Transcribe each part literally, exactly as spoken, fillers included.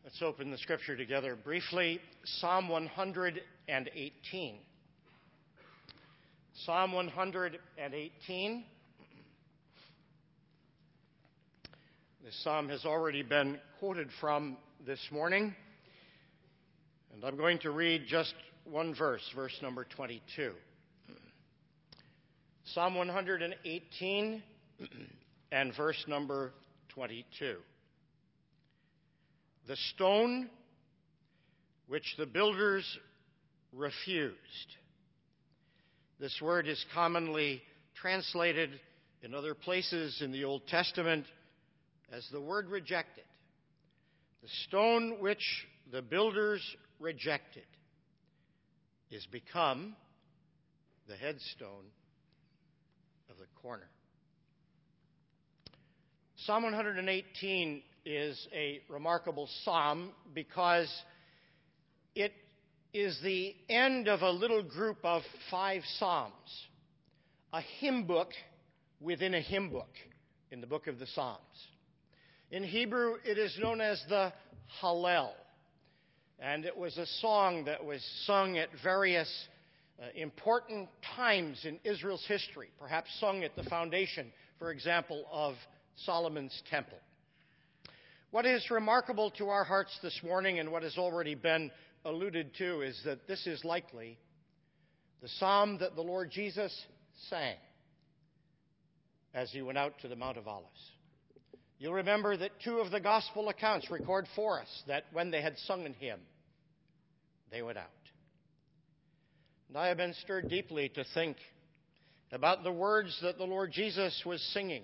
Let's open the scripture together briefly. Psalm one hundred eighteen. Psalm one hundred eighteen. This psalm has already been quoted from this morning, and I'm going to read just one verse, verse number twenty-two. Psalm one hundred eighteen and verse number twenty-two. The stone which the builders refused. This word is commonly translated in other places in the Old Testament as the word rejected. The stone which the builders rejected is become the headstone of the corner. Psalm one hundred eighteen is a remarkable psalm because it is the end of a little group of five psalms, a hymn book within a hymn book in the book of the Psalms. In Hebrew, it is known as the Hallel, and it was a song that was sung at various uh, important times in Israel's history, perhaps sung at the foundation, for example, of Solomon's temple. What is remarkable to our hearts this morning, and what has already been alluded to, is that this is likely the psalm that the Lord Jesus sang as he went out to the Mount of Olives. You'll remember that two of the gospel accounts record for us that when they had sung in hymn, they went out. And I have been stirred deeply to think about the words that the Lord Jesus was singing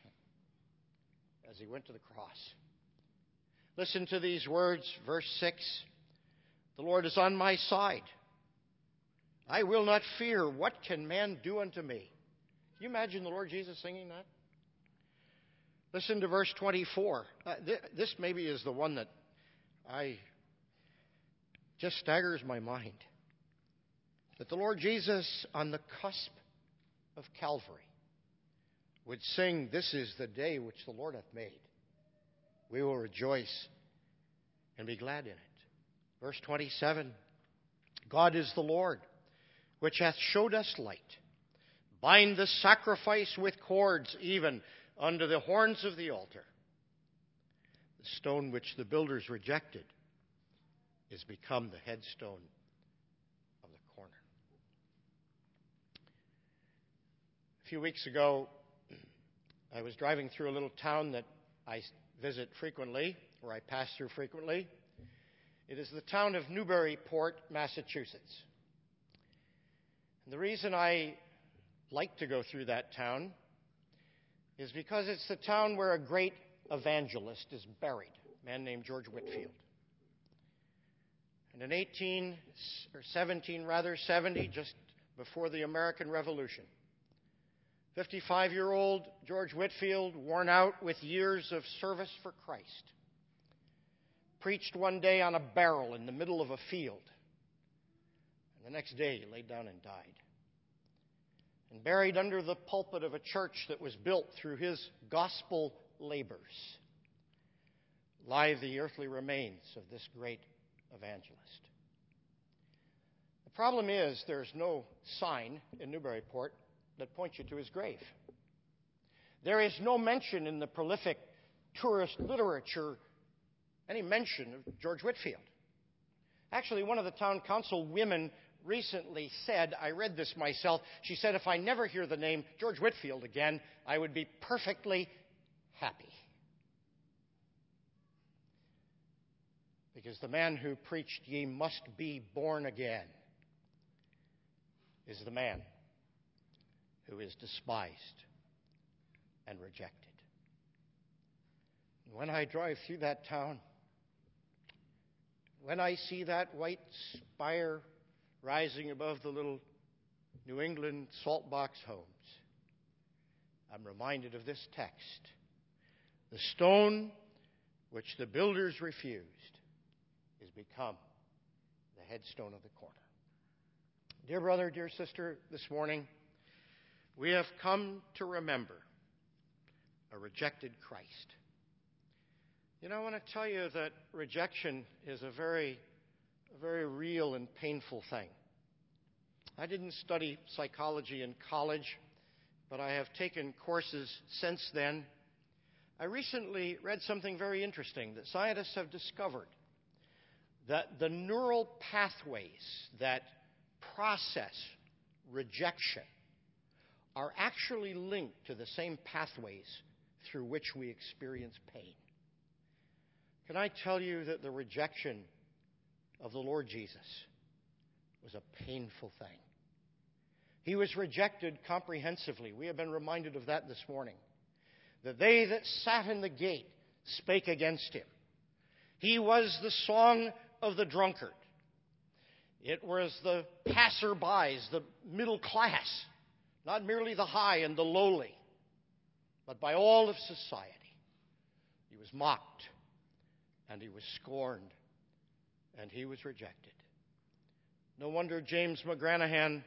as he went to the cross. Listen to these words, verse six. The Lord is on my side. I will not fear. What can man do unto me? Can you imagine the Lord Jesus singing that? Listen to verse twenty-four. Uh, th- this maybe is the one that I just staggers my mind. That the Lord Jesus, on the cusp of Calvary, would sing, "This is the day which the Lord hath made. We will rejoice and be glad in it." Verse twenty-seven, God is the Lord, which hath showed us light. Bind the sacrifice with cords, even unto the horns of the altar. The stone which the builders rejected is become the headstone of the corner. A few weeks ago, I was driving through a little town that I visit frequently, or I pass through frequently. It is the town of Newburyport, Massachusetts. And the reason I like to go through that town is because it's the town where a great evangelist is buried, a man named George Whitefield. And in eighteen or seventeen rather seventy, just before the American Revolution, fifty-five-year-old George Whitefield, worn out with years of service for Christ, preached one day on a barrel in the middle of a field. And the next day he laid down and died. And buried under the pulpit of a church that was built through his gospel labors lie the earthly remains of this great evangelist. The problem is there's no sign in Newburyport that points you to his grave. There is no mention in the prolific tourist literature, any mention of George Whitefield. Actually, one of the town council women recently said, I read this myself, she said, if I never hear the name George Whitefield again, I would be perfectly happy. Because the man who preached, ye must be born again, is the man who is despised and rejected. When I drive through that town, when I see that white spire rising above the little New England salt box homes, I'm reminded of this text. The stone which the builders refused is become the headstone of the corner. Dear brother, dear sister, this morning, we have come to remember a rejected Christ. You know, I want to tell you that rejection is a very, a very real and painful thing. I didn't study psychology in college, but I have taken courses since then. I recently read something very interesting that scientists have discovered, that the neural pathways that process rejection are actually linked to the same pathways through which we experience pain. Can I tell you that the rejection of the Lord Jesus was a painful thing? He was rejected comprehensively. We have been reminded of that this morning. That they that sat in the gate spake against him. He was the song of the drunkard. It was the passerbys, the middle class, not merely the high and the lowly, but by all of society. He was mocked, and he was scorned, and he was rejected. No wonder James McGranahan,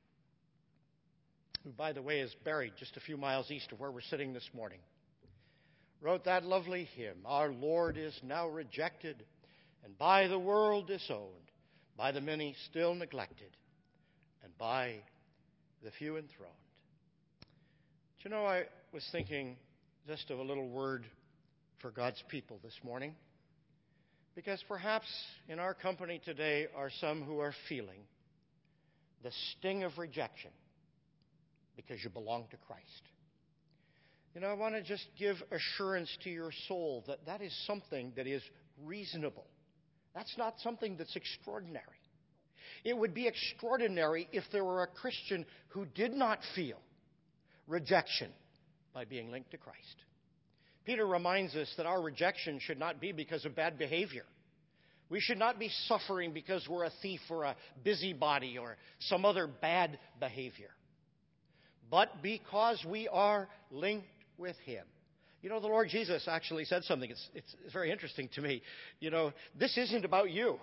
who, by the way, is buried just a few miles east of where we're sitting this morning, wrote that lovely hymn, "Our Lord is now rejected, and by the world disowned, by the many still neglected, and by the few enthroned." Do you know, I was thinking just of a little word for God's people this morning, because perhaps in our company today are some who are feeling the sting of rejection because you belong to Christ. You know, I want to just give assurance to your soul that that is something that is reasonable. That's not something that's extraordinary. It would be extraordinary if there were a Christian who did not feel rejection by being linked to Christ. Peter reminds us that our rejection should not be because of bad behavior. We should not be suffering because we're a thief or a busybody or some other bad behavior, but because we are linked with him. You know, the Lord Jesus actually said something. It's, it's, it's very interesting to me. You know, this isn't about you.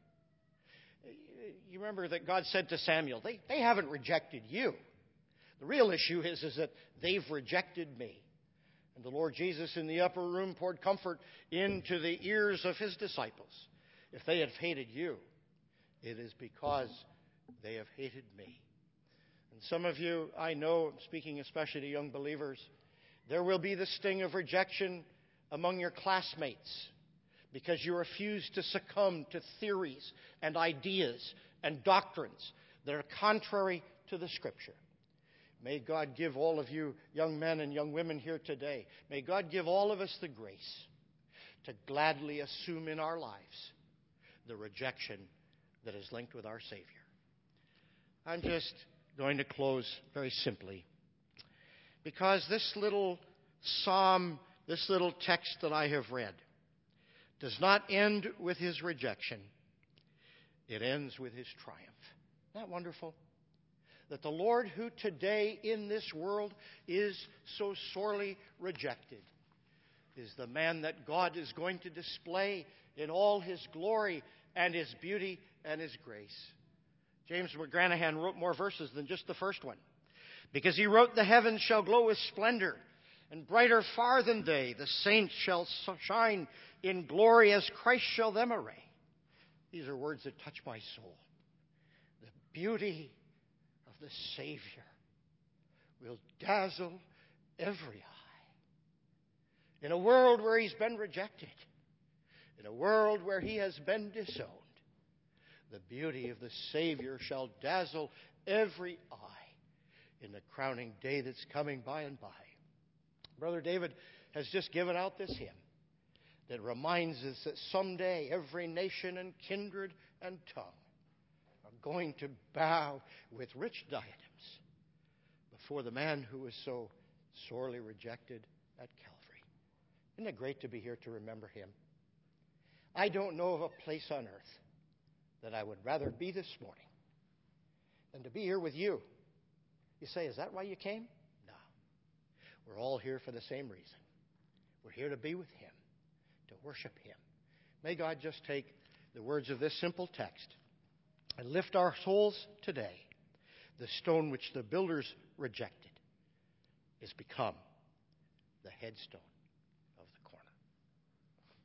You remember that God said to Samuel, they, they haven't rejected you. The real issue is, is that they've rejected me. And the Lord Jesus in the upper room poured comfort into the ears of his disciples. If they have hated you, it is because they have hated me. And some of you, I know, speaking especially to young believers, there will be the sting of rejection among your classmates because you refuse to succumb to theories and ideas and doctrines that are contrary to the Scripture. May God give all of you young men and young women here today, may God give all of us the grace to gladly assume in our lives the rejection that is linked with our Savior. I'm just going to close very simply, because this little psalm, this little text that I have read, does not end with his rejection. It ends with his triumph. Isn't that wonderful? That the Lord, who today in this world is so sorely rejected, is the man that God is going to display in all his glory and his beauty and his grace. James McGranahan wrote more verses than just the first one, because he wrote, "The heavens shall glow with splendor, and brighter far than they. The saints shall shine in glory as Christ shall them array." These are words that touch my soul. The beauty of the Savior will dazzle every eye. In a world where he's been rejected, in a world where he has been disowned, the beauty of the Savior shall dazzle every eye in the crowning day that's coming by and by. Brother David has just given out this hymn that reminds us that someday every nation and kindred and tongue are going to bow with rich diadems before the man who was so sorely rejected at Calvary. Isn't it great to be here to remember him? I don't know of a place on earth that I would rather be this morning than to be here with you. You say, is that why you came? No. We're all here for the same reason. We're here to be with him, to worship him. May God just take the words of this simple text and lift our souls today. The stone which the builders rejected is become the headstone